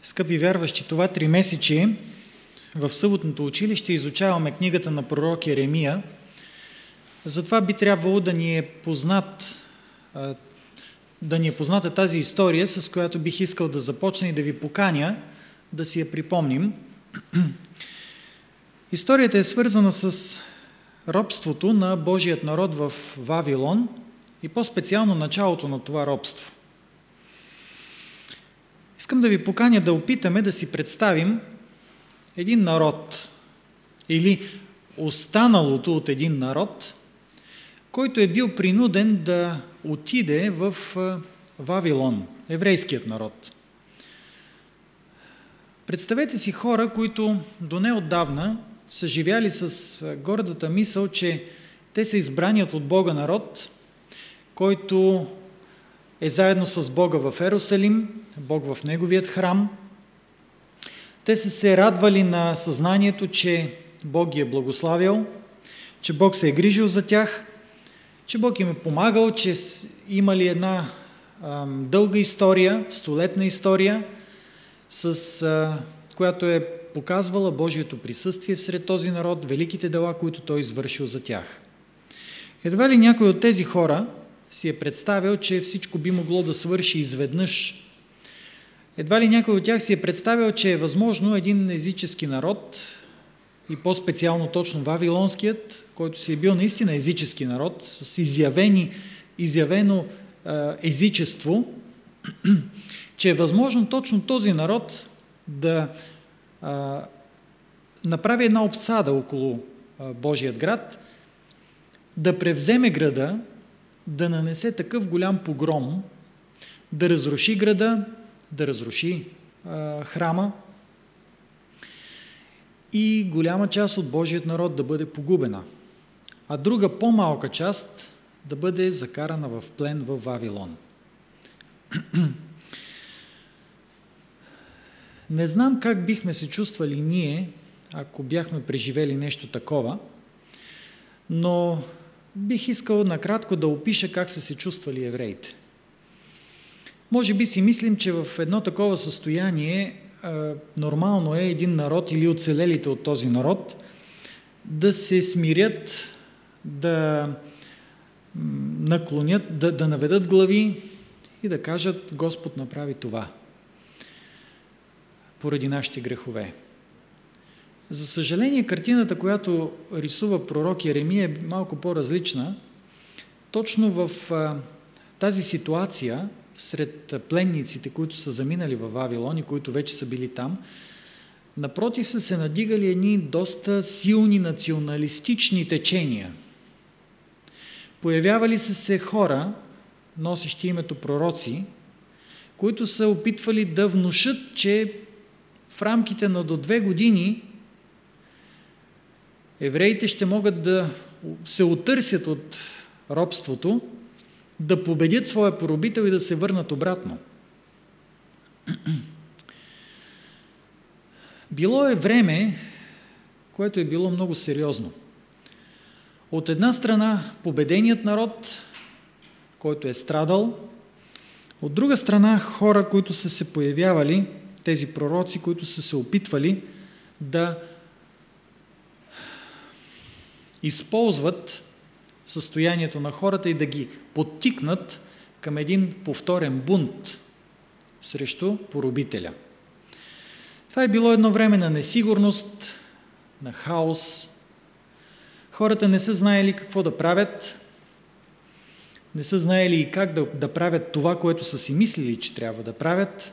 Скъпи вярващи, това 3-месечие в съботното училище изучаваме книгата на пророк Йеремия. Затова би трябвало да ни е позната тази история, с която бих искал да започна и да ви поканя да си я припомним. Историята е свързана с робството на Божият народ в Вавилон и по-специално началото на това робство. Искам да ви поканя да опитаме да си представим един народ или останалото от един народ, който е бил принуден да отиде в Вавилон, еврейският народ. Представете си хора, които до неотдавна са живяли с гордата мисъл, че те са избраният от Бога народ, който е заедно с Бога в Ерусалим, Бог в Неговият храм. Те са се радвали на съзнанието, че Бог ги е благославил, че Бог се е грижил за тях, че Бог им е помагал, че имали една дълга история, столетна история, с която е показвала Божието присъствие всред този народ, великите дела, които Той извършил за тях. Едва ли някой от тези хора си е представил, че всичко би могло да свърши изведнъж. Едва ли някой от тях си е представил, че е възможно един езически народ, и по-специално точно вавилонският, който си е бил наистина езически народ, с изявено езичество, че е възможно точно този народ да направи една обсада около Божият град, да превземе града, да нанесе такъв голям погром, да разруши града, да разруши храма и голяма част от Божият народ да бъде погубена, а друга по-малка част да бъде закарана в плен в Вавилон. Не знам как бихме се чувствали ние, ако бяхме преживели нещо такова, но бих искал накратко да опиша как са се чувствали евреите. Може би си мислим, че в едно такова състояние нормално е един народ или оцелелите от този народ да се смирят, да наклонят, да наведат глави и да кажат: Господ направи това поради нашите грехове. За съжаление, картината, която рисува пророк Йеремия, е малко по-различна. Точно в тази ситуация, сред пленниците, които са заминали във Вавилон и които вече са били там, напротив са се надигали едни доста силни националистични течения. Появявали са се хора, носещи името пророци, които са опитвали да внушат, че в рамките на до 2 години евреите ще могат да се отърсят от робството, да победят своя поробител и да се върнат обратно. Било е време, което е било много сериозно. От една страна победеният народ, който е страдал, от друга страна хора, които са се появявали, тези пророци, които са се опитвали да използват състоянието на хората и да ги подтикнат към един повторен бунт срещу поробителя. Това е било едно време на несигурност, на хаос. Хората не са знаели какво да правят, не са знаели и как да правят това, което са си мислили, че трябва да правят.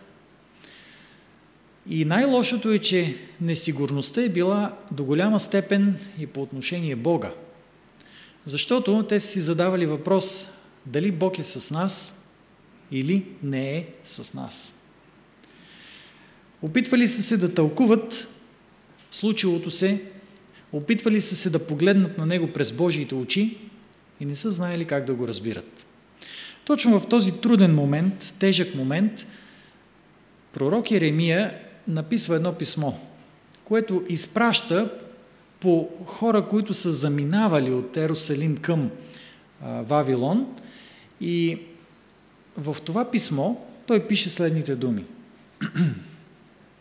И най-лошото е, че несигурността е била до голяма степен и по отношение Бога. Защото те са си задавали въпрос: дали Бог е с нас или не е с нас. Опитвали са се да тълкуват случилото се, опитвали са се да погледнат на него през Божиите очи и не са знаели как да го разбират. Точно в този труден момент, тежък момент, пророк Йеремия написва едно писмо, което изпраща по хора, които са заминавали от Ерусалим към Вавилон, и в това писмо той пише следните думи.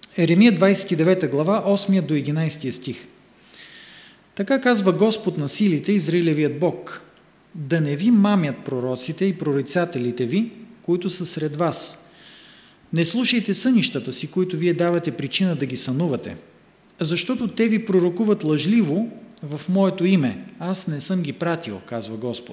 Еремия 29 глава, 8 до 11 стих. Така казва Господ на силите, Израилевият Бог: да не ви мамят пророците и прорицателите ви, които са сред вас. Не слушайте сънищата си, които вие давате причина да ги сънувате, защото те ви пророкуват лъжливо в моето име. Аз не съм ги пратил, казва Господ.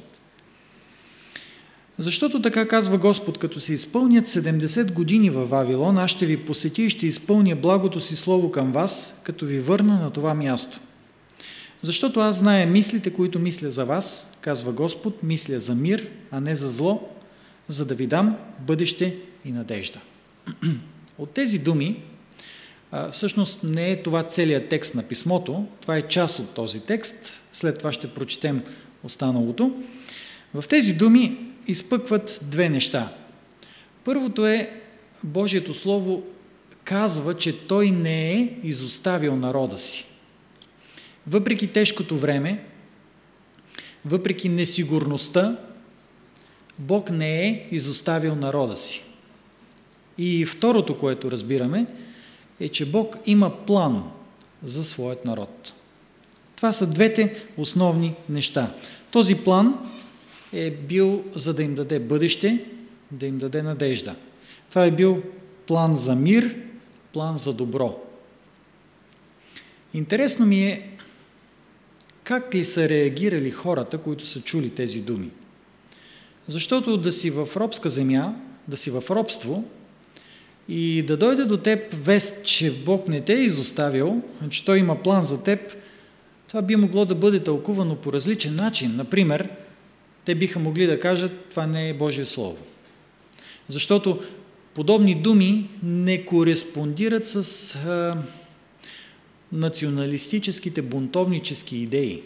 Защото така казва Господ: като се изпълнят 70 години във Вавилон, аз ще ви посетя и ще изпълня благото си слово към вас, като ви върна на това място. Защото аз зная мислите, които мисля за вас, казва Господ, мисля за мир, а не за зло, за да ви дам бъдеще и надежда. От тези думи, всъщност не е това целият текст на писмото, това е част от този текст, след това ще прочетем останалото. В тези думи изпъкват две неща. Първото е, Божието Слово казва, че Той не е изоставил народа си. Въпреки тежкото време, въпреки несигурността, Бог не е изоставил народа си. И второто, което разбираме, е, че Бог има план за своят народ. Това са двете основни неща. Този план е бил, за да им даде бъдеще, да им даде надежда. Това е бил план за мир, план за добро. Интересно ми е как ли са реагирали хората, които са чули тези думи. Защото да си в робска земя, да си в робство и да дойде до теб вест, че Бог не те е изоставил, че Той има план за теб, това би могло да бъде тълкувано по различен начин. Например, те биха могли да кажат: това не е Божие Слово. Защото подобни думи не кореспондират с националистическите, бунтовнически идеи.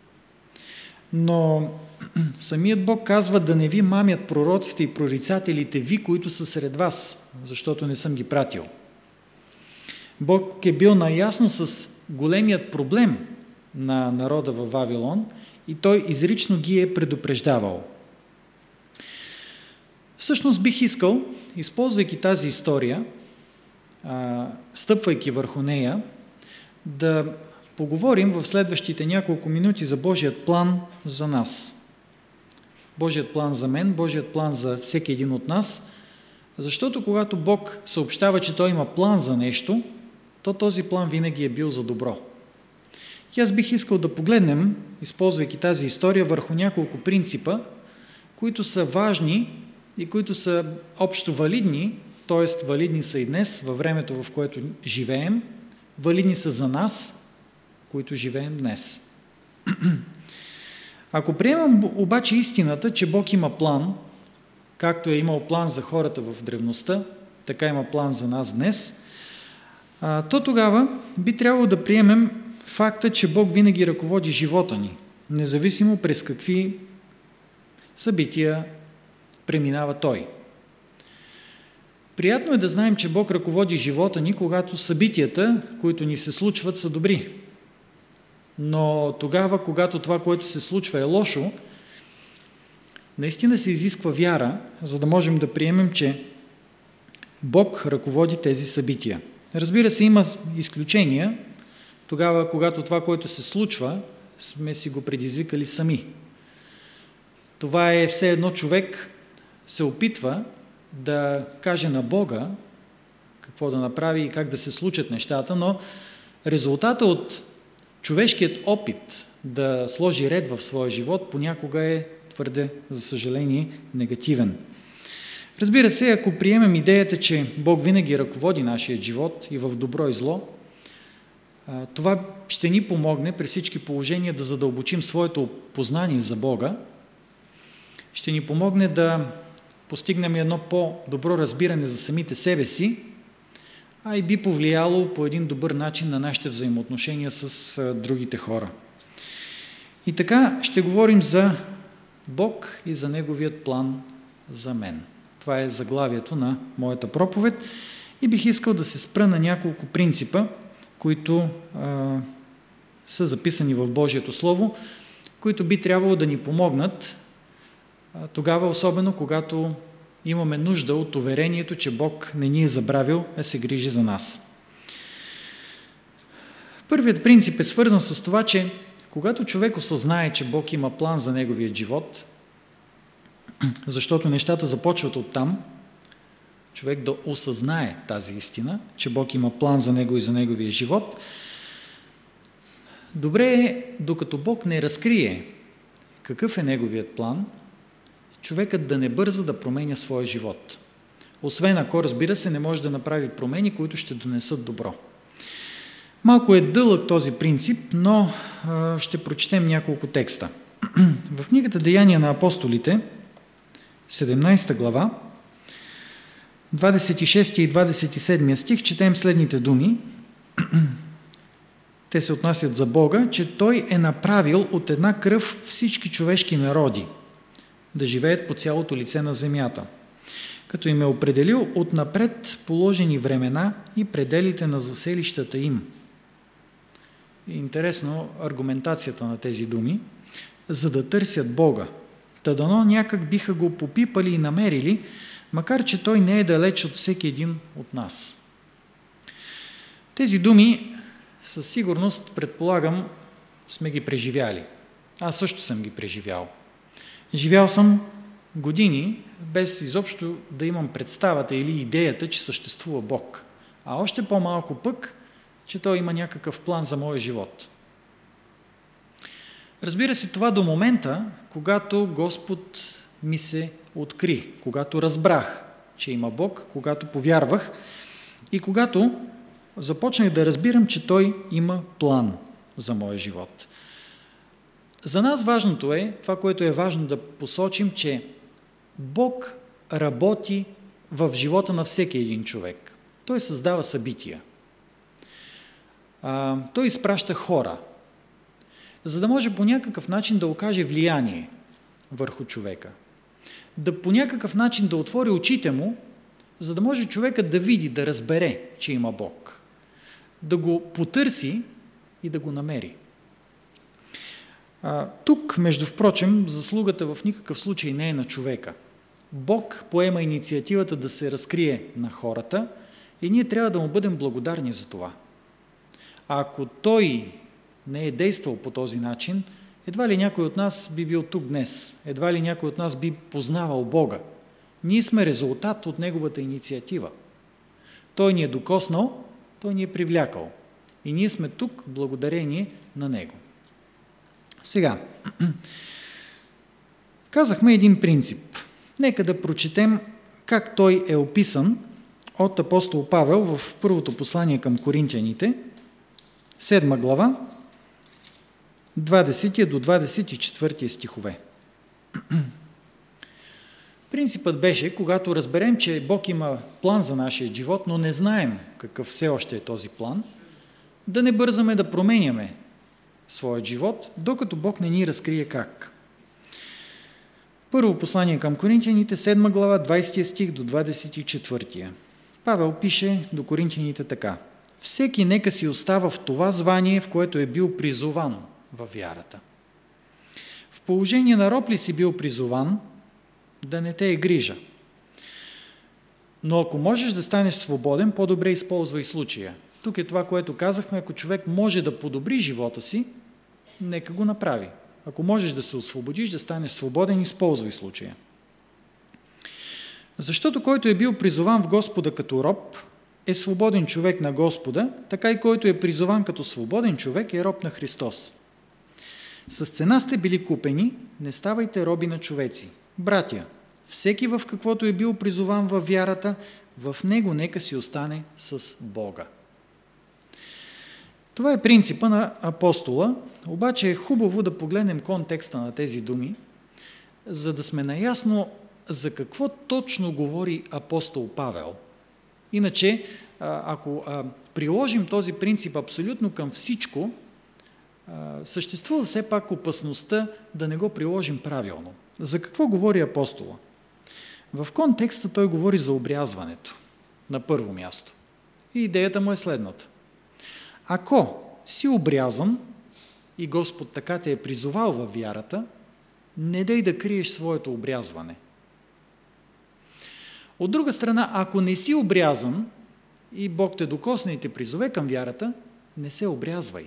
Но самият Бог казва: да не ви мамят пророците и прорицателите ви, които са сред вас, защото не съм ги пратил. Бог е бил наясно с големият проблем на народа във Вавилон и Той изрично ги е предупреждавал. Всъщност бих искал, използвайки тази история, стъпвайки върху нея, да поговорим в следващите няколко минути за Божият план за нас. Божият план за мен, Божият план за всеки един от нас, защото когато Бог съобщава, че Той има план за нещо, то този план винаги е бил за добро. И аз бих искал да погледнем, използвайки тази история, върху няколко принципа, които са важни и които са общо валидни, т.е. валидни са и днес, във времето, в което живеем, валидни са за нас, които живеем днес. Ако приемам обаче истината, че Бог има план, както е имал план за хората в древността, така има план за нас днес, то тогава би трябвало да приемем факта, че Бог винаги ръководи живота ни, независимо през какви събития преминава Той. Приятно е да знаем, че Бог ръководи живота ни, когато събитията, които ни се случват, са добри. Но тогава, когато това, което се случва, е лошо, наистина се изисква вяра, за да можем да приемем, че Бог ръководи тези събития. Разбира се, има изключения, тогава, когато това, което се случва, сме си го предизвикали сами. Това е все едно човек се опитва да каже на Бога какво да направи и как да се случат нещата, но резултата от човешкият опит да сложи ред в своя живот понякога е твърде, за съжаление, негативен. Разбира се, ако приемем идеята, че Бог винаги ръководи нашия живот и в добро и зло, това ще ни помогне при всички положения да задълбочим своето познание за Бога, ще ни помогне да постигнем едно по-добро разбиране за самите себе си, а и би повлияло по един добър начин на нашите взаимоотношения с другите хора. И така ще говорим за Бог и за Неговият план за мен. Това е заглавието на моята проповед и бих искал да се спра на няколко принципа, които са записани в Божието Слово, които би трябвало да ни помогнат тогава, особено когато имаме нужда от уверението, че Бог не ни е забравил, а се грижи за нас. Първият принцип е свързан с това, че когато човек осъзнае, че Бог има план за неговия живот, защото нещата започват оттам, човек да осъзнае тази истина, че Бог има план за него и за неговия живот, добре е, докато Бог не разкрие какъв е неговият план, човекът да не бърза да променя своя живот. Освен ако, разбира се, не може да направи промени, които ще донесат добро. Малко е дълъг този принцип, но ще прочетем няколко текста. В книгата Деяния на апостолите, 17 глава, 26 и 27 стих, четем следните думи. Те се отнасят за Бога, че Той е направил от една кръв всички човешки народи да живеят по цялото лице на земята, като им е определил отнапред положени времена и пределите на заселищата им. Интересно аргументацията на тези думи, за да търсят Бога. Та дано някак биха го попипали и намерили, макар че Той не е далеч от всеки един от нас. Тези думи със сигурност, предполагам, сме ги преживяли. Аз също съм ги преживял. Живял съм години, без изобщо да имам представата или идеята, че съществува Бог. А още по-малко пък, че Той има някакъв план за моя живот. Разбира се, това до момента, когато Господ ми се откри, когато разбрах, че има Бог, когато повярвах и когато започнах да разбирам, че Той има план за моя живот. За нас важното е, това, което е важно да посочим, че Бог работи в живота на всеки един човек. Той създава събития. Той изпраща хора, за да може по някакъв начин да окаже влияние върху човека. Да по някакъв начин да отвори очите му, за да може човекът да види, да разбере, че има Бог. Да го потърси и да го намери. Тук, между впрочем, заслугата в никакъв случай не е на човека. Бог поема инициативата да се разкрие на хората и ние трябва да му бъдем благодарни за това. А ако Той не е действал по този начин, едва ли някой от нас би бил тук днес, едва ли някой от нас би познавал Бога. Ние сме резултат от Неговата инициатива. Той ни е докоснал, Той ни е привлякал. И ние сме тук благодарение на Него. Сега, казахме един принцип. Нека да прочетем как той е описан от апостол Павел в първото послание към Коринтяните, 7 глава, 20 до 24 стихове. Принципът беше, когато разберем, че Бог има план за нашия живот, но не знаем какъв все още е този план, да не бързаме да променяме своят живот, докато Бог не ни разкрие как. Първо послание към Коринтяните, 7 глава, 20 стих до 24. Павел пише до Коринтяните така: всеки нека си остава в това звание, в което е бил призован във вярата. В положение на роб ли си бил призован, да не те е грижа. Но ако можеш да станеш свободен, по-добре използвай случая. Тук е това, което казахме, ако човек може да подобри живота си, нека го направи. Ако можеш да се освободиш, да станеш свободен, използвай случая. Защото който е бил призован в Господа като роб, е свободен човек на Господа, така и който е призован като свободен човек е роб на Христос. С цена сте били купени, не ставайте роби на човеци. Братя, всеки в каквото е бил призован във вярата, в него нека си остане с Бога. Това е принципа на апостола, обаче е хубаво да погледнем контекста на тези думи, за да сме наясно за какво точно говори апостол Павел. Иначе, ако приложим този принцип абсолютно към всичко, съществува все пак опасността да не го приложим правилно. За какво говори апостола? В контекста той говори за обрязването, на първо място. И идеята му е следната. Ако си обрязан и Господ така те е призовал във вярата, не дай да криеш своето обрязване. От друга страна, ако не си обрязан и Бог те докосне и те призове към вярата, не се обрязвай.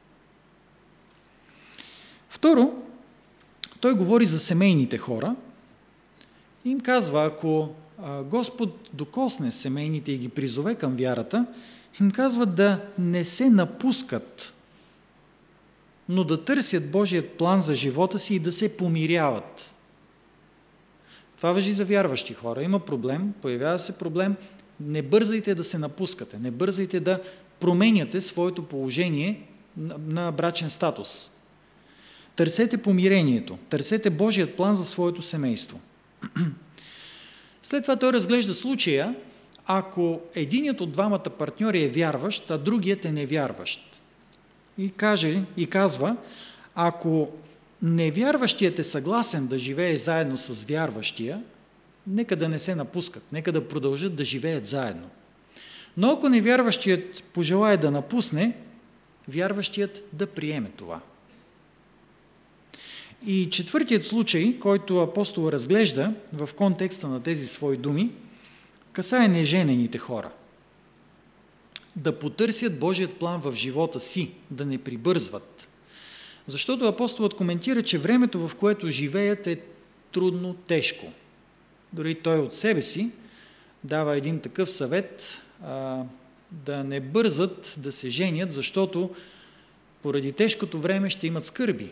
Второ, той говори за семейните хора и им казва, ако Господ докосне семейните и ги призове към вярата, им казва да не се напускат, но да търсят Божият план за живота си и да се помиряват. Това важи за вярващи хора. Има проблем, появява се проблем, не бързайте да се напускате, не бързайте да променяте своето положение на брачен статус. Търсете помирението, търсете Божият план за своето семейство. След това той разглежда случая, ако единият от двамата партньори е вярващ, а другият е невярващ. И казва, ако невярващият е съгласен да живее заедно с вярващия, нека да не се напускат, нека да продължат да живеят заедно. Но ако невярващият пожелае да напусне, вярващият да приеме това. И четвъртият случай, който апостол разглежда в контекста на тези свои думи, касае неженените хора. Да потърсят Божият план в живота си, да не прибързват. Защото апостолът коментира, че времето, в което живеят, е трудно, тежко. Дори той от себе си дава един такъв съвет да не бързат да се женят, защото поради тежкото време ще имат скърби.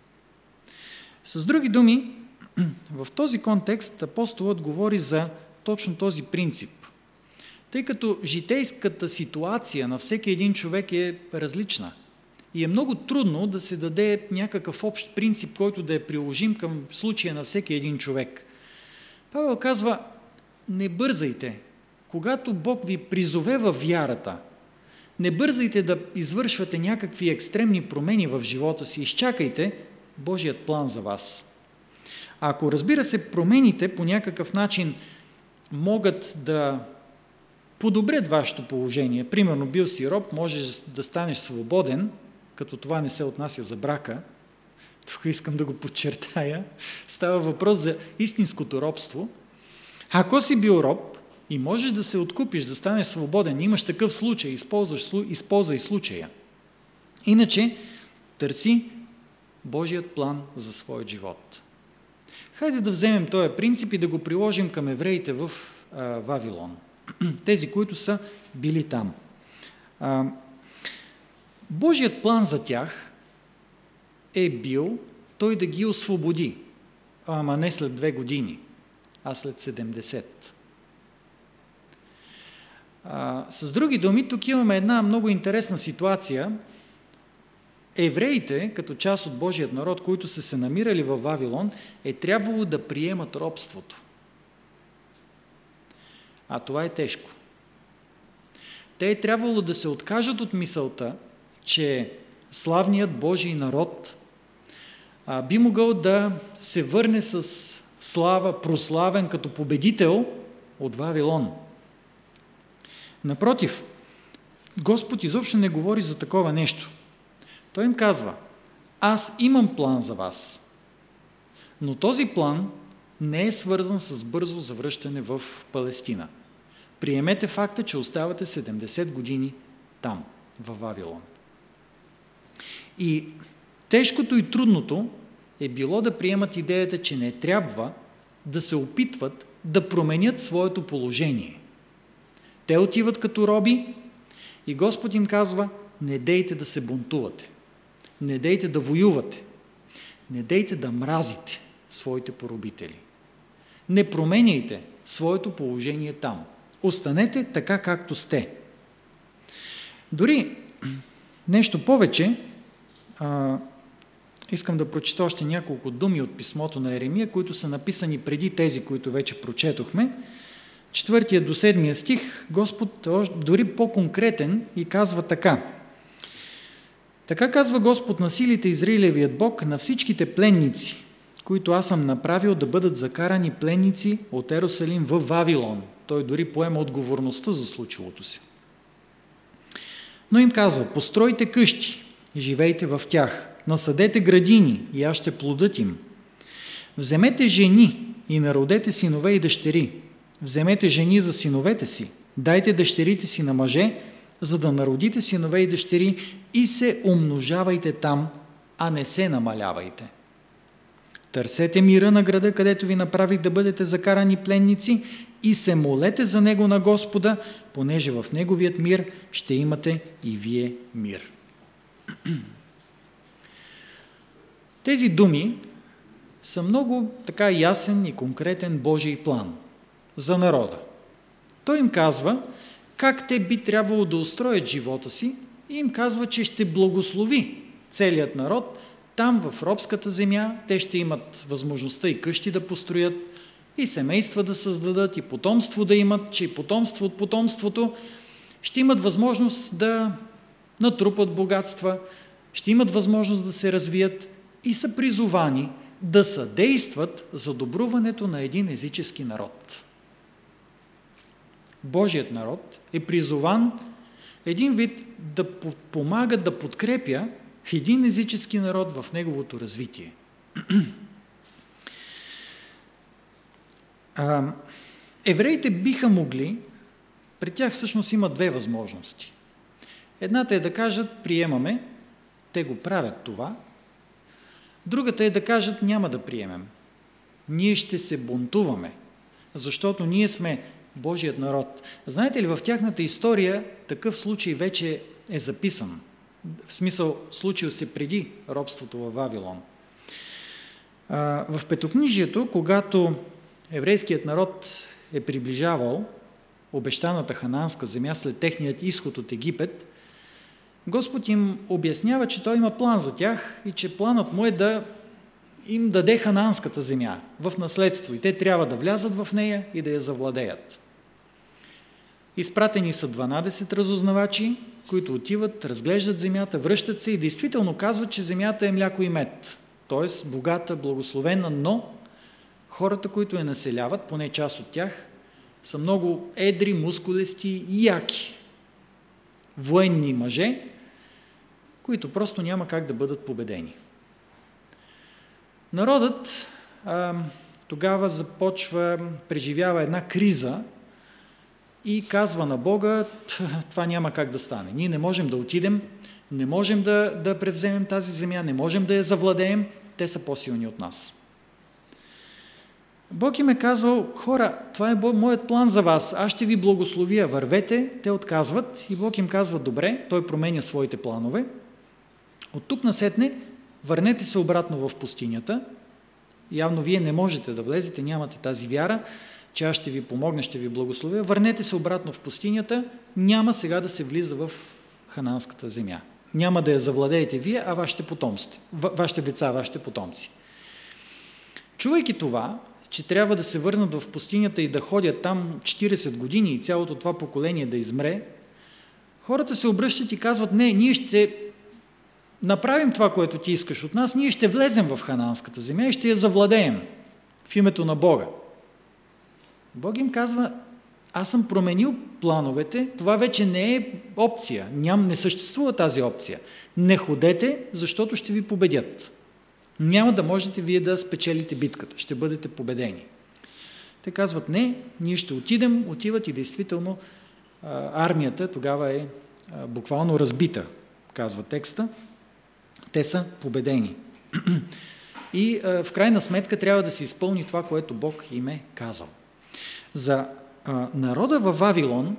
С други думи, в този контекст апостолът говори за точно този принцип. Тъй като житейската ситуация на всеки един човек е различна и е много трудно да се даде някакъв общ принцип, който да е приложим към случая на всеки един човек. Павел казва, не бързайте. Когато Бог ви призове във вярата, не бързайте да извършвате някакви екстремни промени в живота си, изчакайте Божият план за вас. Ако, разбира се, промените по някакъв начин могат да подобрят вашето положение, примерно бил си роб, можеш да станеш свободен, като това не се отнася за брака, тук искам да го подчертая, става въпрос за истинското робство. Ако си бил роб и можеш да се откупиш, да станеш свободен, имаш такъв случай, използвай случая. Иначе търси Божият план за своят живот. Хайде да вземем този принцип и да го приложим към евреите в Вавилон. Тези, които са били там. Божият план за тях е бил той да ги освободи, ама не след 2 години, а след 70. С други думи, тук имаме една много интересна ситуация. Евреите, като част от Божият народ, които са се намирали във Вавилон, е трябвало да приемат робството. А това е тежко. Те е трябвало да се откажат от мисълта, че славният Божий народ би могъл да се върне с слава, прославен като победител от Вавилон. Напротив, Господ изобщо не говори за такова нещо. Той им казва, аз имам план за вас, но този план не е свързан с бързо завръщане в Палестина. Приемете факта, че оставате 70 години там, във Вавилон. И тежкото и трудното е било да приемат идеята, че не трябва да се опитват да променят своето положение. Те отиват като роби и Господ им казва, не дейте да се бунтувате, не дейте да воювате, не дейте да мразите своите поробители. Не променяйте своето положение там. Останете така, както сте. Дори нещо повече, искам да прочета още няколко думи от писмото на Еремия, които са написани преди тези, които вече прочетохме. 4 до 7 стих, Господ дори по-конкретен и казва така. Така казва Господ на силите, Израилевият Бог, на всичките пленници, които аз съм направил да бъдат закарани пленници от Ерусалим в Вавилон. Той дори поема отговорността за случилото се. Но им казва, постройте къщи, живейте в тях, насадете градини и аз ще плодът им. Вземете жени и народете синове и дъщери. Вземете жени за синовете си, дайте дъщерите си на мъже, за да народите синове и дъщери и се умножавайте там, а не се намалявайте. Търсете мира на града, където ви направих да бъдете закарани пленници и се молете за него на Господа, понеже в неговият мир ще имате и вие мир. Тези думи са много така ясен и конкретен Божий план за народа. Той им казва как те би трябвало да устроят живота си и им казва, че ще благослови целият народ. Там в робската земя те ще имат възможността и къщи да построят, и семейства да създадат, и потомство да имат, че и потомство от потомството ще имат възможност да натрупат богатства, ще имат възможност да се развият и са призовани да съдействат за добруването на един езически народ. Божият народ е призован един вид да помага, да подкрепя един езически народ в неговото развитие. Евреите биха могли, при тях всъщност има две възможности. Едната е да кажат, приемаме, те го правят това. Другата е да кажат, няма да приемем. Ние ще се бунтуваме, защото ние сме Божият народ. Знаете ли, в тяхната история такъв случай вече е записан. В смисъл, случил се преди робството във Вавилон. В Петокнижието, когато еврейският народ е приближавал обещаната ханаанска земя след техният изход от Египет, Господ им обяснява, че Той има план за тях и че планът му е да им даде ханаанската земя в наследство и те трябва да влязат в нея и да я завладеят. Изпратени са 12 разузнавачи, които отиват, разглеждат земята, връщат се и действително казват, че земята е мляко и мед, т.е. богата, благословена, но хората, които я населяват, поне част от тях, са много едри, мускулести и яки. Военни мъже, които просто няма как да бъдат победени. Народът тогава преживява една криза и казва на Бога, това няма как да стане. Ние не можем да отидем, не можем да превземем тази земя, не можем да я завладеем, те са по-силни от нас. Бог им е казал, хора, това е моят план за вас, аз ще ви благословя, вървете, те отказват и Бог им казва, добре, Той променя своите планове. От тук насетне, върнете се обратно в пустинята, явно вие не можете да влезете, нямате тази вяра, че аз ще ви помогна, ще ви благословя, върнете се обратно в пустинята, няма сега да се влиза в ханаанската земя. Няма да я завладеете вие, а вашите деца, вашите потомци. Чувайки това, че трябва да се върнат в пустинята и да ходят там 40 години и цялото това поколение да измре, хората се обръщат и казват, не, ние ще направим това, което ти искаш от нас, ние ще влезем в ханаанската земя и ще я завладеем в името на Бога. Бог им казва, аз съм променил плановете, това вече не е опция, не съществува тази опция. Не ходете, защото ще ви победят. Няма да можете вие да спечелите битката, ще бъдете победени. Те казват, не, ние ще отиват и действително армията тогава е буквално разбита, казва текста. Те са победени. И в крайна сметка трябва да се изпълни това, което Бог им е казал. За народа във Вавилон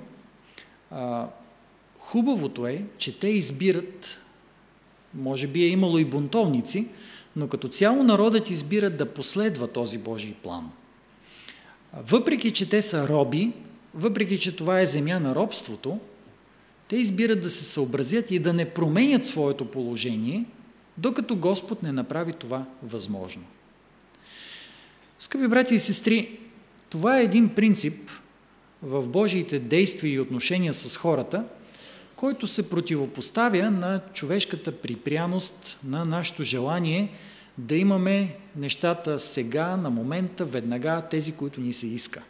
хубавото е, че те избират, може би е имало и бунтовници, но като цяло народът избира да последва този Божий план. Въпреки, че те са роби, въпреки, че това е земя на робството, те избират да се съобразят и да не променят своето положение, докато Господ не направи това възможно. Скъпи братя и сестри, това е един принцип в Божиите действия и отношения с хората, който се противопоставя на човешката припряност, на нашето желание да имаме нещата сега, на момента, веднага, тези, които ни се иска.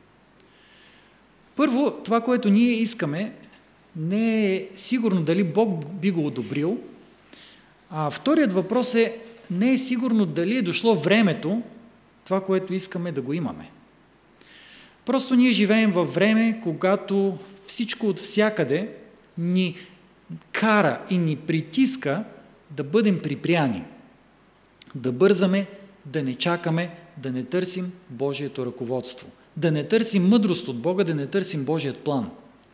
Първо, това, което ние искаме, не е сигурно дали Бог би го одобрил, а вторият въпрос е, не е сигурно дали е дошло времето, това, което искаме да го имаме. Просто ние живеем във време, когато всичко от всякъде ни кара и ни притиска да бъдем припряни, да бързаме, да не чакаме, да не търсим Божието ръководство, да не търсим мъдрост от Бога, да не търсим Божият план.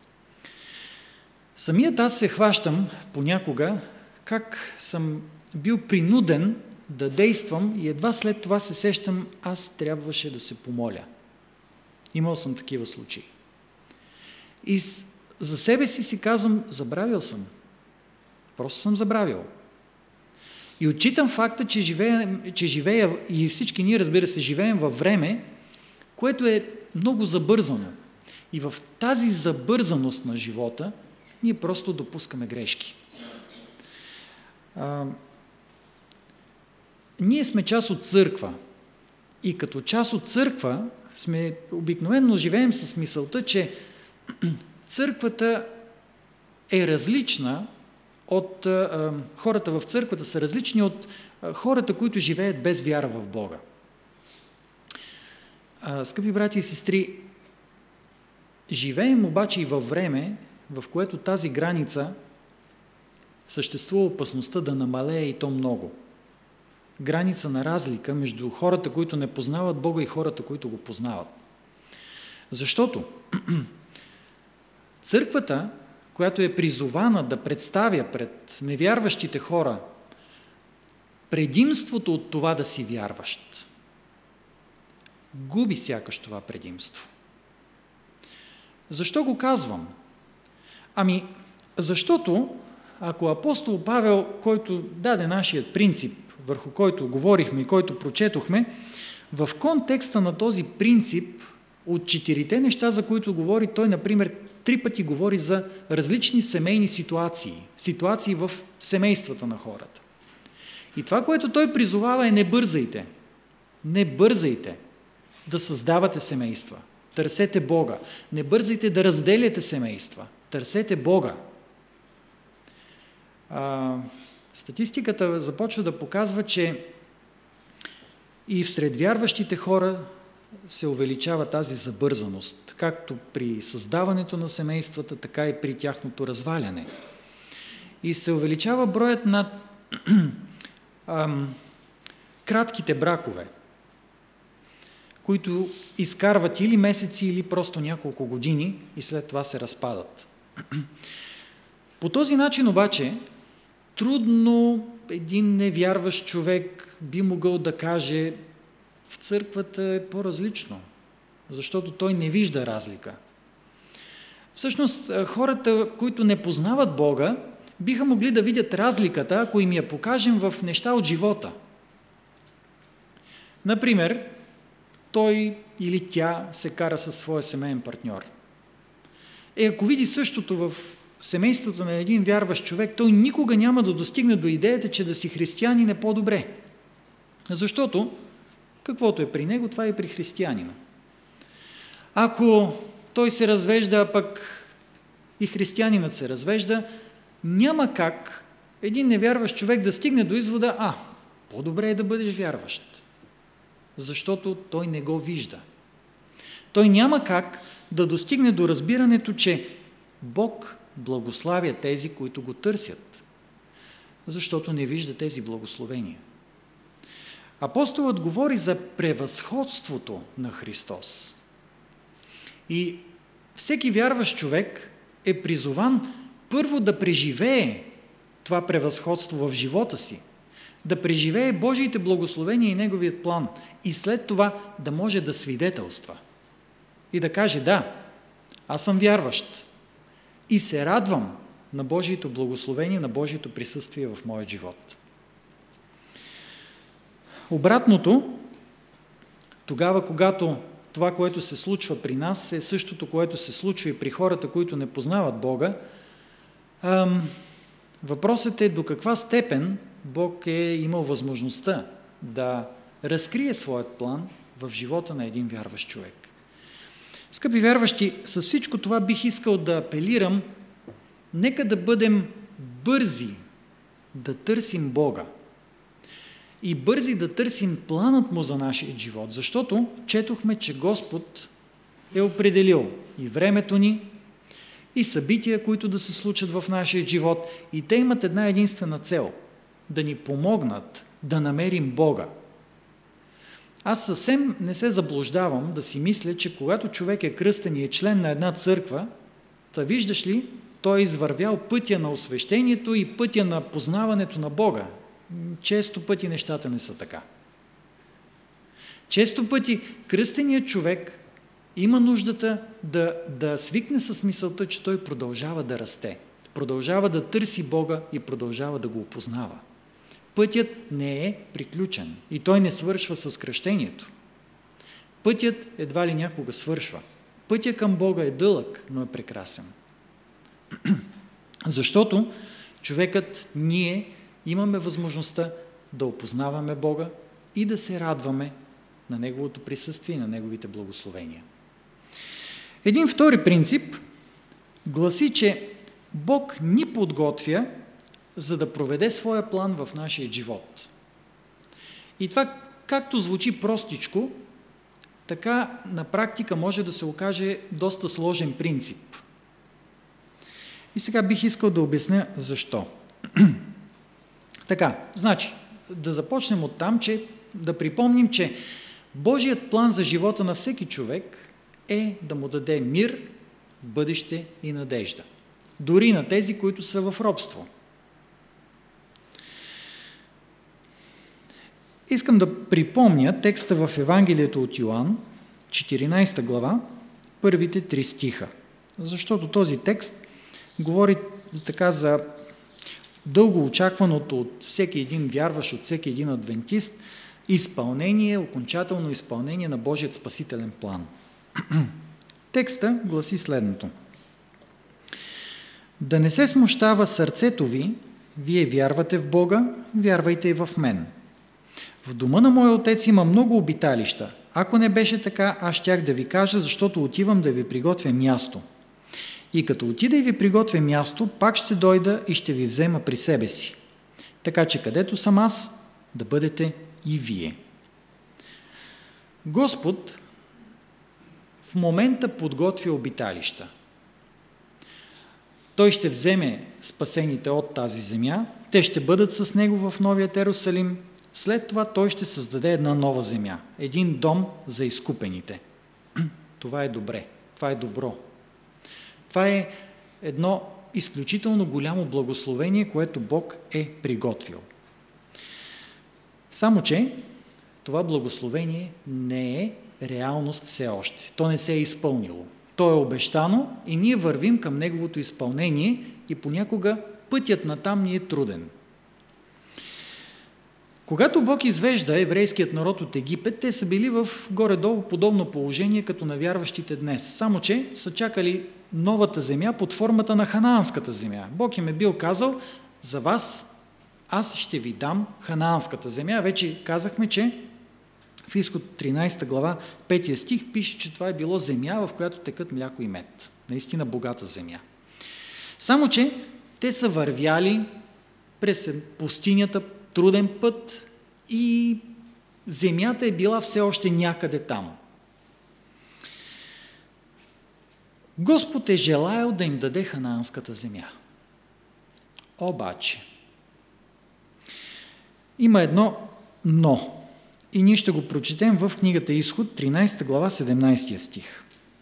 Самият аз се хващам понякога как съм бил принуден да действам и едва след това се сещам, аз трябваше да се помоля. Имал съм такива случаи. И за себе си казвам, забравил съм. Просто съм забравил. И отчитам факта, че живея, и всички ние, разбира се, живеем във време, което е много забързано. И в тази забързаност на живота ние просто допускаме грешки. Ние сме част от църква. И като част от църква обикновено живеем с мисълта, че църквата е различна от хората в църквата са различни от хората, които живеят без вяра в Бога. Скъпи брати и сестри, живеем обаче и във време, в което тази граница съществува опасността да намалее и то много. Граница на разлика между хората, които не познават Бога и хората, които го познават. Защото църквата, която е призована да представя пред невярващите хора предимството от това да си вярващ, губи сякаш това предимство. Защо го казвам? Защото ако апостол Павел, който даде нашият принцип, върху който говорихме и който прочетохме, в контекста на този принцип от 4 неща, за които говори, той, например, 3 пъти говори за различни семейни ситуации в семействата на хората. И това, което той призовава, е не бързайте. Не бързайте да създавате семейства. Търсете Бога. Не бързайте да разделяте семейства. Търсете Бога. Статистиката започва да показва, че и всред вярващите хора се увеличава тази забързаност, както при създаването на семействата, така и при тяхното разваляне. И се увеличава броят на кратките бракове, които изкарват или месеци, или просто няколко години и след това се разпадат. По този начин обаче трудно един невярващ човек би могъл да каже: в църквата е по-различно, защото той не вижда разлика. Всъщност, хората, които не познават Бога, биха могли да видят разликата, ако им я покажем в неща от живота. Например, той или тя се кара със своя семейен партньор. Ако види същото в семейството на един вярващ човек, той никога няма да достигне до идеята, че да си християнин е по-добре. Защото каквото е при него, това е при християнина. Ако той се развежда, а пък и християнинът се развежда, няма как един невярващ човек да стигне до извода: по-добре е да бъдеш вярващ. Защото той не го вижда. Той няма как да достигне до разбирането, че Бог благославя тези, които го търсят, защото не вижда тези благословения. Апостолът говори за превъзходството на Христос. И всеки вярващ човек е призован първо да преживее това превъзходство в живота си, да преживее Божиите благословения и Неговият план и след това да може да свидетелства и да каже: да, аз съм вярващ и се радвам на Божието благословение, на Божието присъствие в моя живот. Обратното, тогава, когато това, което се случва при нас, е същото, което се случва и при хората, които не познават Бога, въпросът е до каква степен Бог е имал възможността да разкрие своят план в живота на един вярващ човек. Скъпи вярващи, с всичко това бих искал да апелирам: нека да бъдем бързи да търсим Бога и бързи да търсим планът Му за нашия живот, защото четохме, че Господ е определил и времето ни, и събития, които да се случат в нашия живот. И те имат една единствена цел – да ни помогнат да намерим Бога. Аз съвсем не се заблуждавам да си мисля, че когато човек е кръстен и е член на една църква, та виждаш ли, той е извървял пътя на освещението и пътя на познаването на Бога. Често пъти нещата не са така. Често пъти кръстеният човек има нуждата да свикне с мисълта, че той продължава да расте, продължава да търси Бога и продължава да го опознава. Пътят не е приключен и той не свършва с кръщението. Пътят едва ли някога свършва. Пътят към Бога е дълъг, но е прекрасен. Защото човекът, ние имаме възможността да опознаваме Бога и да се радваме на Неговото присъствие и на Неговите благословения. Един втори принцип гласи, че Бог ни подготвя, за да проведе своя план в нашия живот. И това, както звучи простичко, така на практика може да се окаже доста сложен принцип. И сега бих искал да обясня защо. Така, значи, да започнем от там, че да припомним, че Божият план за живота на всеки човек е да му даде мир, бъдеще и надежда. Дори на тези, които са в робство. Искам да припомня текста в Евангелието от Йоан, 14 глава, първите 3 стиха. Защото този текст говори така за дълго очакваното от всеки един вярващ, от всеки един адвентист, окончателно изпълнение на Божият спасителен план. Текста гласи следното. Да не се смущава сърцето ви, вие вярвате в Бога, вярвайте и в мен. В дома на моя отец има много обиталища. Ако не беше така, аз щях да ви кажа, защото отивам да ви приготвя място. И като отида и ви приготвя място, пак ще дойда и ще ви взема при себе си. Така че където съм аз, да бъдете и вие. Господ в момента подготвя обиталища. Той ще вземе спасените от тази земя, те ще бъдат с него в Новият Йерусалим, след това той ще създаде една нова земя, един дом за изкупените. Това е добре, това е добро. Това е едно изключително голямо благословение, което Бог е приготвил. Само че това благословение не е реалност все още. То не се е изпълнило. То е обещано и ние вървим към неговото изпълнение и понякога пътят натам ни е труден. Когато Бог извежда еврейският народ от Египет, те са били в горе-долу подобно положение като на вярващите днес. Само че са чакали новата земя под формата на ханаанската земя. Бог им е бил казал, за вас аз ще ви дам ханаанската земя. Вече казахме, че в Изход 13 глава 5 стих пише, че това е било земя, в която текат мляко и мед. Наистина богата земя. Само че те са вървяли през пустинята, труден път и земята е била все още някъде там. Господ е желаял да им даде ханаанската земя. Обаче има едно но. И ние ще го прочетем в книгата Изход, 13 глава, 17 стих.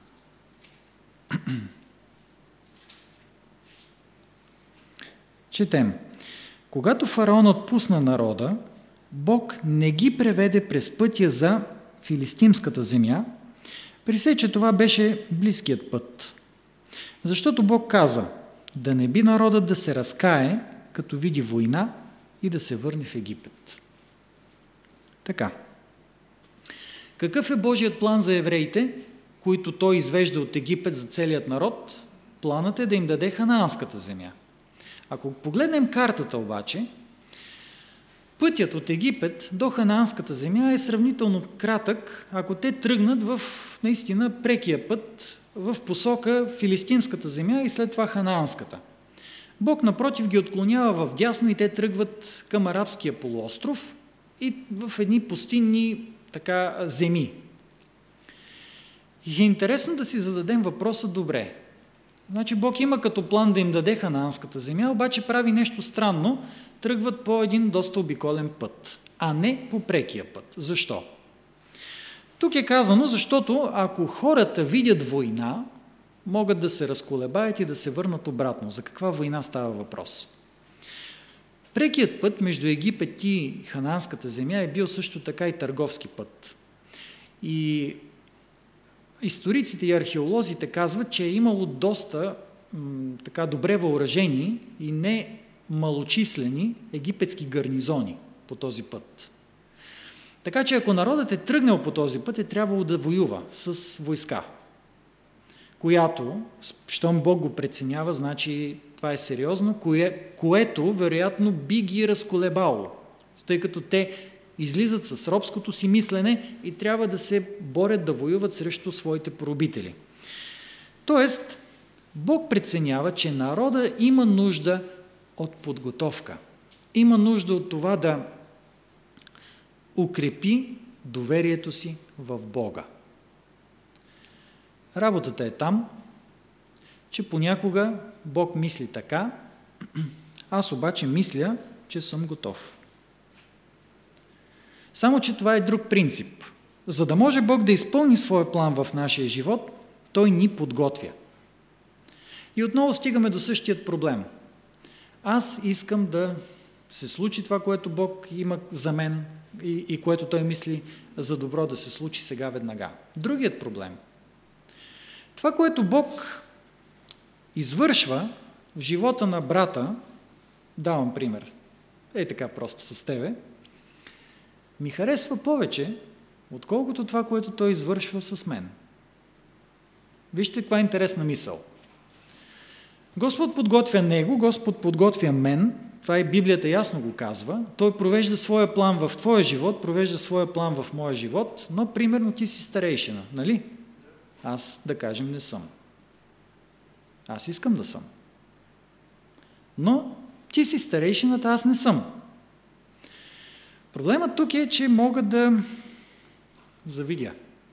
Четем. Когато фараон отпусна народа, Бог не ги преведе през пътя за филистимската земя, при все, че това беше близкият път. Защото Бог каза, да не би народът да се разкае, като види война и да се върне в Египет. Така. Какъв е Божият план за евреите, които той извежда от Египет за целият народ? Планът е да им даде ханаанската земя. Ако погледнем картата обаче, пътят от Египет до ханаанската земя е сравнително кратък, ако те тръгнат в наистина прекия път в посока филистимската земя и след това ханаанската. Бог напротив ги отклонява в дясно и те тръгват към Арабския полуостров и в едни пустинни земи. И е интересно да си зададем въпроса добре. Значи Бог има като план да им даде ханаанската земя, обаче прави нещо странно, тръгват по един доста обиколен път, а не по прекия път. Защо? Тук е казано, защото ако хората видят война, могат да се разколебаят и да се върнат обратно. За каква война става въпрос? Прекият път между Египет и ханаанската земя е бил също така и търговски път. И историците и археолозите казват, че е имало доста така добре въоръжени и не малочислени египетски гарнизони по този път. Така че ако народът е тръгнал по този път, е трябвало да воюва с войска, която, щом Бог го преценява, значи това е сериозно, което вероятно би ги разколебало, тъй като те излизат с робското си мислене и трябва да се борят да воюват срещу своите поробители. Тоест, Бог преценява, че народа има нужда от подготовка. Има нужда от това да укрепи доверието си в Бога. Работата е там, че понякога Бог мисли така, аз обаче мисля, че съм готов. Само че това е друг принцип. За да може Бог да изпълни своя план в нашия живот, Той ни подготвя. И отново стигаме до същият проблем. Аз искам да се случи това, което Бог има за мен и което Той мисли за добро да се случи сега веднага. Другият проблем. Това, което Бог извършва в живота на брата, давам пример, така просто с тебе, ми харесва повече, отколкото това, което Той извършва с мен. Вижте каква интересна мисъл. Господ подготвя него, Господ подготвя мен, това и Библията ясно го казва, Той провежда своя план в твоя живот, провежда своя план в моя живот, но примерно ти си старейшина, нали? Аз, да кажем, не съм. Аз искам да съм. Но ти си старейшината, аз не съм. Проблемът тук е, че мога да завидя.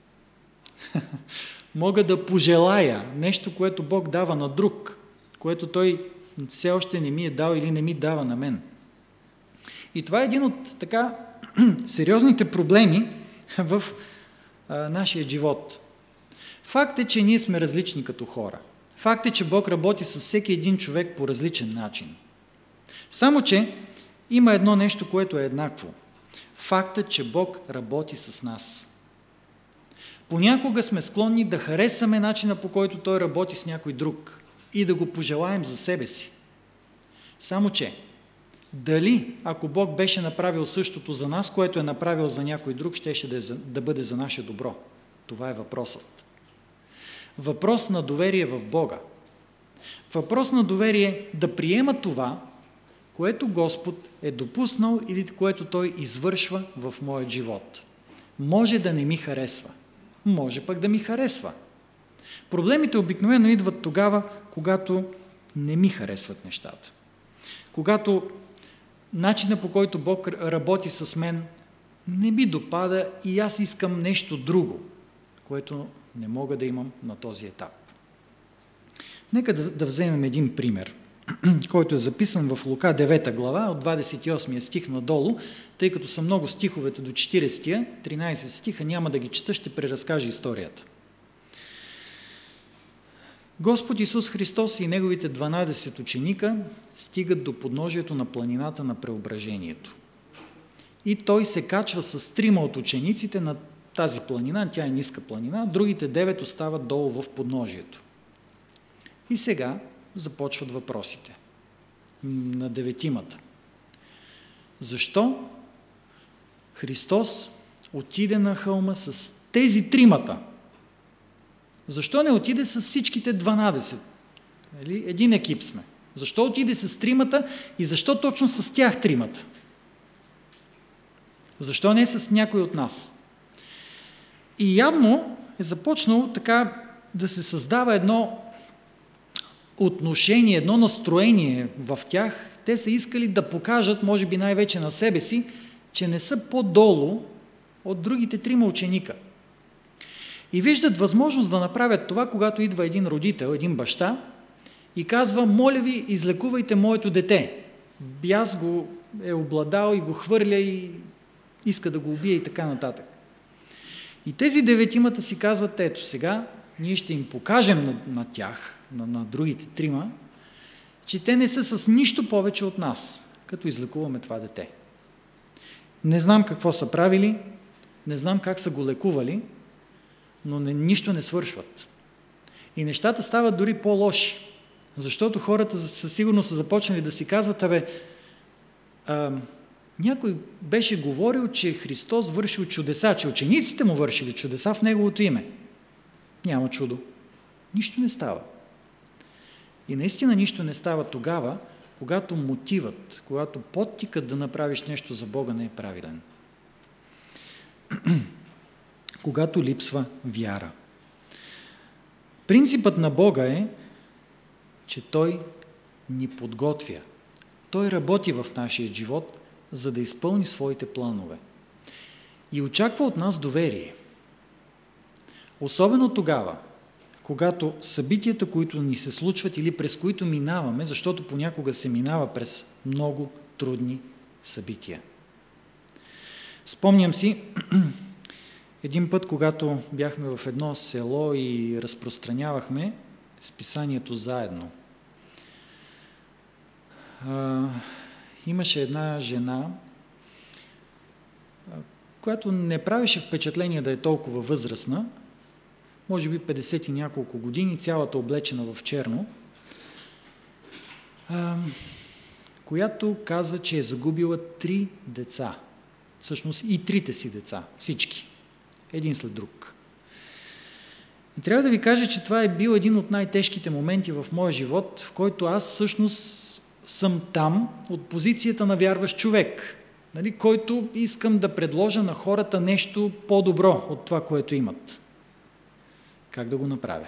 Мога да пожелая нещо, което Бог дава на друг, което Той все още не ми е дал или не ми дава на мен. И това е един от така сериозните проблеми в нашия живот. Факт е, че ние сме различни като хора. Факт е, че Бог работи с всеки един човек по различен начин. Само че има едно нещо, което е еднакво. Фактът, че Бог работи с нас. Понякога сме склонни да харесаме начина, по който Той работи с някой друг и да го пожелаем за себе си. Само че, дали ако Бог беше направил същото за нас, което е направил за някой друг, щеше да бъде за наше добро? Това е въпросът. Въпрос на доверие в Бога. Въпрос на доверие да приема това, което Господ е допуснал или което Той извършва в моят живот. Може да не ми харесва, може пък да ми харесва. Проблемите обикновено идват тогава, когато не ми харесват нещата. Когато начинът, по който Бог работи с мен, не ми допада и аз искам нещо друго, което не мога да имам на този етап. Нека да вземем един пример, който е записан в Лука 9 глава, от 28 стих надолу, тъй като са много стиховете до 40, 13 стиха, няма да ги чета, ще преразкажа историята. Господ Исус Христос и Неговите 12 ученика стигат до подножието на планината на Преображението. И Той се качва с 3 от учениците на тази планина, тя е ниска планина, другите 9 остават долу в подножието. И сега започват въпросите на 9-мата. Защо Христос отиде на хълма с тези 3-мата? Защо не отиде с всичките 12? Един екип сме. Защо отиде с 3-мата и защо точно с тях 3-мата? Защо не с някой от нас? И явно е започнало така да се създава едно отношение, едно настроение в тях. Те са искали да покажат, може би най-вече на себе си, че не са по-долу от другите 3 ученика. И виждат възможност да направят това, когато идва един родител, един баща и казва: моля ви, излекувайте моето дете. Бяс го е обладал и го хвърля и иска да го убие и така нататък. И тези 9 си казват: ето сега, ние ще им покажем на тях, на другите 3, че те не са с нищо повече от нас, като излекуваме това дете. Не знам какво са правили, не знам как са го лекували, но нищо не свършват. И нещата стават дори по-лоши, защото хората със сигурност са започнали да си казват: някой беше говорил, че Христос вършил чудеса, че учениците му вършили чудеса в Неговото име. Няма чудо. Нищо не става. И наистина нищо не става тогава, когато мотивът, когато подтикът да направиш нещо за Бога не е правилен. Когато липсва вяра. Принципът на Бога е, че Той ни подготвя. Той работи в нашия живот, за да изпълни своите планове. И очаква от нас доверие. Особено тогава, когато събитията, които ни се случват или през които минаваме, защото понякога се минава през много трудни събития. Спомням си един път, когато бяхме в едно село и разпространявахме списанието Заедно. Имаше една жена, която не правеше впечатление да е толкова възрастна, може би 50 и няколко години, цялата облечена в черно, която каза, че е загубила 3 деца. Всъщност и 3 си деца, всички, един след друг. И трябва да ви кажа, че това е бил един от най-тежките моменти в моя живот, в който аз всъщност съм там от позицията на вярващ човек, нали, който искам да предложа на хората нещо по-добро от това, което имат. Как да го направя?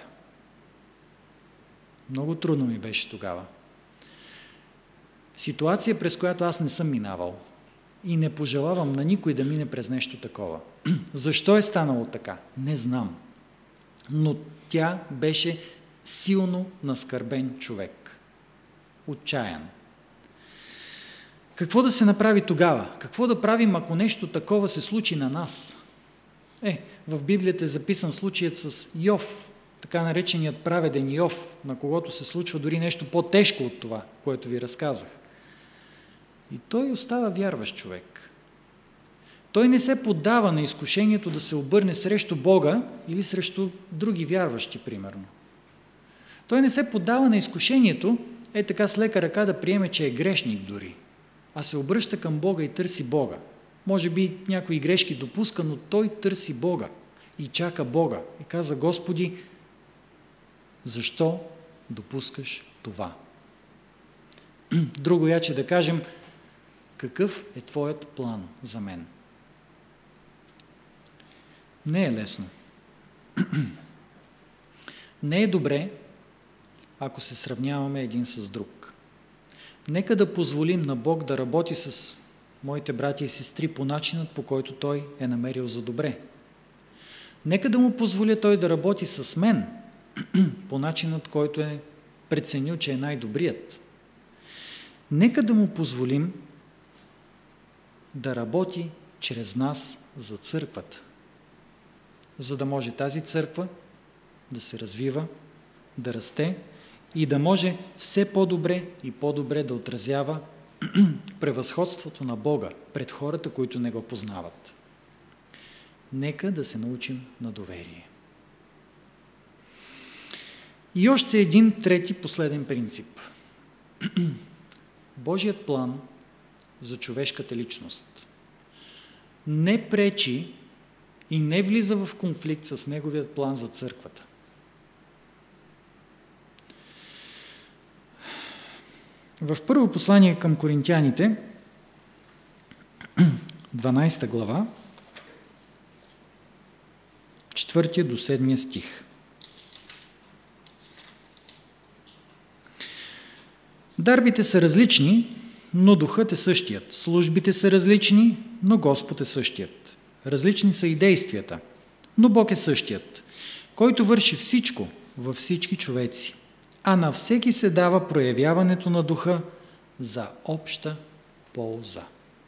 Много трудно ми беше тогава. Ситуация, през която аз не съм минавал и не пожелавам на никой да мине през нещо такова. Защо е станало така? Не знам. Но тя беше силно наскърбен човек. Отчаян. Какво да се направи тогава? Какво да правим, ако нещо такова се случи на нас? В Библията е записан случаят с Йов, така нареченият праведен Йов, на когото се случва дори нещо по-тежко от това, което ви разказах. И той остава вярващ човек. Той не се поддава на изкушението да се обърне срещу Бога или срещу други вярващи, примерно. Той не се поддава на изкушението, така с лека ръка да приеме, че е грешник дори, а се обръща към Бога и търси Бога. Може би някои грешки допуска, но той търси Бога и чака Бога. И каза: Господи, защо допускаш това? Друго яче да кажем: какъв е твоят план за мен? Не е лесно. Не е добре, ако се сравняваме един с друг. Нека да позволим на Бог да работи с моите братя и сестри по начинът, по който Той е намерил за добре. Нека да му позволя Той да работи с мен по начинът, който е преценил, че е най-добрият. Нека да му позволим да работи чрез нас за църквата, за да може тази църква да се развива, да расте и да може все по-добре и по-добре да отразява превъзходството на Бога пред хората, които не го познават. Нека да се научим на доверие. И още един трети последен принцип. Божият план за човешката личност не пречи и не влиза в конфликт с Неговият план за църквата. В първо послание към Коринтяните, 12 глава, 4 до 7 стих. Дарбите са различни, но духът е същият. Службите са различни, но Господ е същият. Различни са и действията, но Бог е същият, който върши всичко във всички човеци. а на всеки се дава проявяването на духа за обща полза.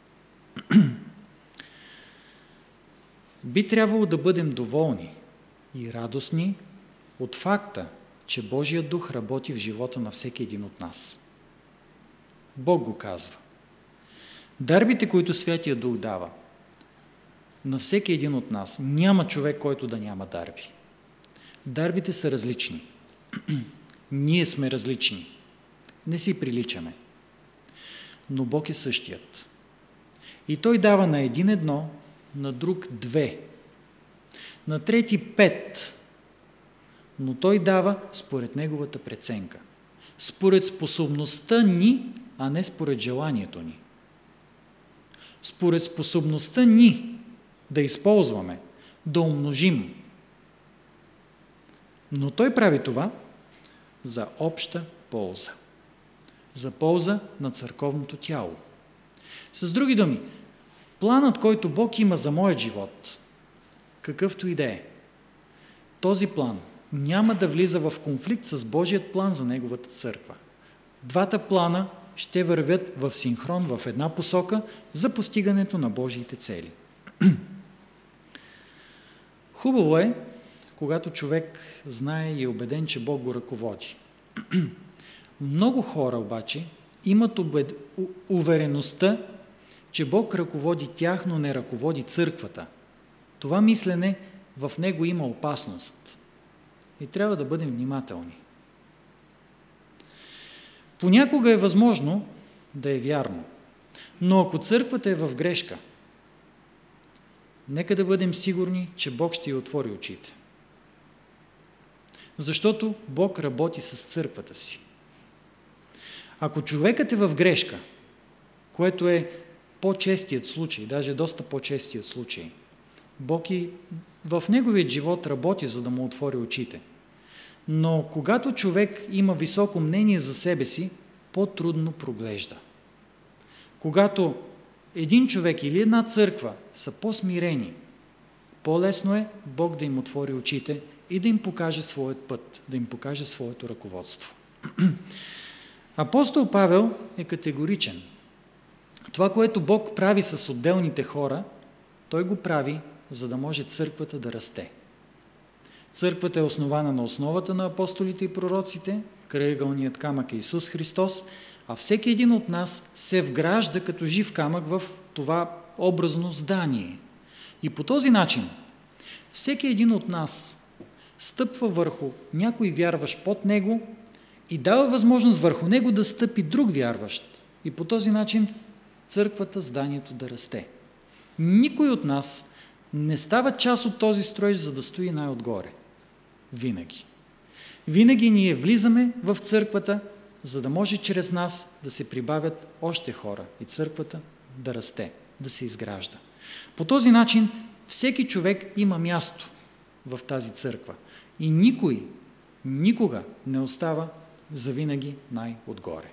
Би трябвало да бъдем доволни и радостни от факта, че Божият дух работи в живота на всеки един от нас. Бог го казва. Дарбите, които Святия Дух дава на всеки един от нас, няма човек, който да няма дарби. Дарбите са различни. Ние сме различни. Не си приличаме. Но Бог е същият. И Той дава на един едно, на друг 2, на трети 5, но Той дава според Неговата преценка. Според способността ни, а не според желанието ни. Според способността ни да използваме, да умножим. Но Той прави това за обща полза. За полза на църковното тяло. С други думи, планът, който Бог има за моят живот, какъвто и да е, този план няма да влиза в конфликт с Божият план за Неговата църква. Двата плана ще вървят в синхрон, в една посока за постигането на Божиите цели. Хубаво е, когато човек знае и е убеден, че Бог го ръководи. Много хора обаче имат увереността, че Бог ръководи тях, но не ръководи църквата. Това мислене, в него има опасност. И трябва да бъдем внимателни. Понякога е възможно да е вярно, но ако църквата е в грешка, нека да бъдем сигурни, че Бог ще й отвори очите. Защото Бог работи с църквата си. Ако човекът е в грешка, което е по-честият случай, даже доста по-честият случай, Бог и в неговият живот работи, за да му отвори очите. Но когато човек има високо мнение за себе си, по-трудно проглежда. Когато един човек или една църква са по-смирени, по-лесно е Бог да им отвори очите и да им покаже своят път, да им покаже своето ръководство. Апостол Павел е категоричен. Това, което Бог прави с отделните хора, Той го прави, за да може църквата да расте. Църквата е основана на основата на апостолите и пророците, крайъгълният камък е Исус Христос, а всеки един от нас се вгражда като жив камък в това образно здание. И по този начин всеки един от нас стъпва върху някой вярващ под него и дава възможност върху него да стъпи друг вярващ. И по този начин църквата, зданието да расте. Никой от нас не става част от този строеж, за да стои най-отгоре. Винаги. Винаги ние влизаме в църквата, за да може чрез нас да се прибавят още хора и църквата да расте, да се изгражда. По този начин всеки човек има място в тази църква и никой никога не остава завинаги най-отгоре.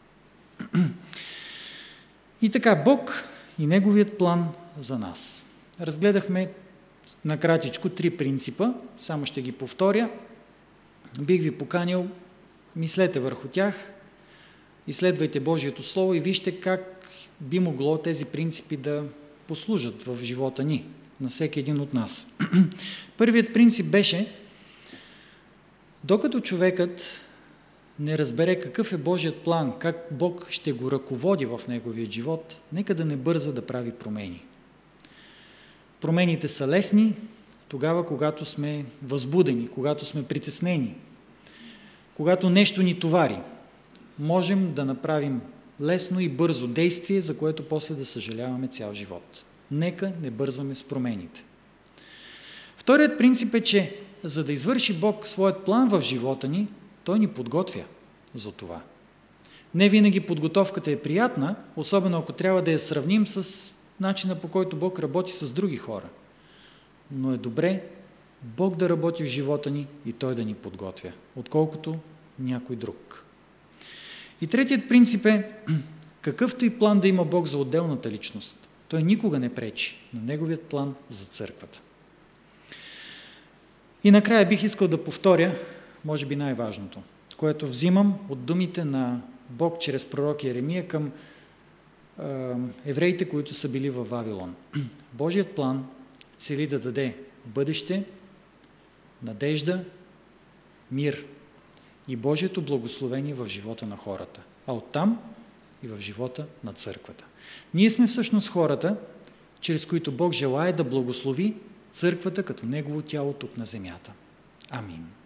И така, Бог и Неговият план за нас. Разгледахме накратичко 3 принципа, само ще ги повторя. Бих ви поканил, мислете върху тях, изследвайте Божието Слово и вижте как би могло тези принципи да послужат в живота ни, на всеки един от нас. Първият принцип беше, докато човекът не разбере какъв е Божият план, как Бог ще го ръководи в неговия живот, нека да не бърза да прави промени. Промените са лесни тогава, когато сме възбудени, когато сме притеснени, когато нещо ни товари. Можем да направим лесно и бързо действие, за което после да съжаляваме цял живот. Нека не бързаме с промените. Вторият принцип е, че за да извърши Бог своят план в живота ни, Той ни подготвя за това. Не винаги подготовката е приятна, особено ако трябва да я сравним с начина, по който Бог работи с други хора. Но е добре Бог да работи в живота ни и Той да ни подготвя, отколкото някой друг. И третият принцип е, какъвто и план да има Бог за отделната личност, Той никога не пречи на Неговият план за църквата. И накрая бих искал да повторя, може би най-важното. което взимам от думите на Бог чрез пророк Йеремия към евреите, които са били във Вавилон. Божият план цели да даде бъдеще, надежда, мир и Божието благословение в живота на хората, а оттам и в живота на църквата. Ние сме всъщност хората, чрез които Бог желае да благослови църквата като Негово тяло тук на земята. Амин.